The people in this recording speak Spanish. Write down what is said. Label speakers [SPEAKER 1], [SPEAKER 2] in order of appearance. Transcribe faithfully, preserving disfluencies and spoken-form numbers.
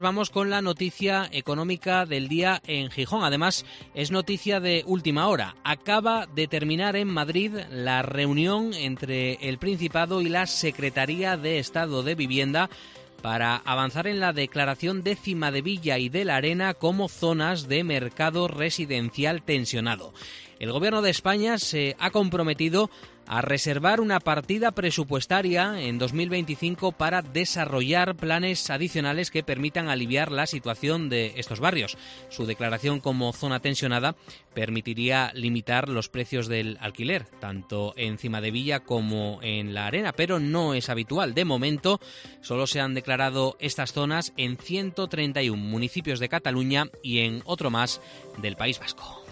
[SPEAKER 1] Vamos con la noticia económica del día en Gijón. Además, es noticia de última hora. Acaba de terminar en Madrid la reunión entre el Principado y la Secretaría de Estado de Vivienda para avanzar en la declaración de Cimadevilla y de la Arena como zonas de mercado residencial tensionado. El Gobierno de España se ha comprometido a reservar una partida presupuestaria en dos mil veinticinco para desarrollar planes adicionales que permitan aliviar la situación de estos barrios. Su declaración como zona tensionada permitiría limitar los precios del alquiler, tanto en Cimadevilla como en la Arena, pero no es habitual. De momento, solo se han declarado estas zonas en ciento treinta y uno municipios de Cataluña y en otro más del País Vasco.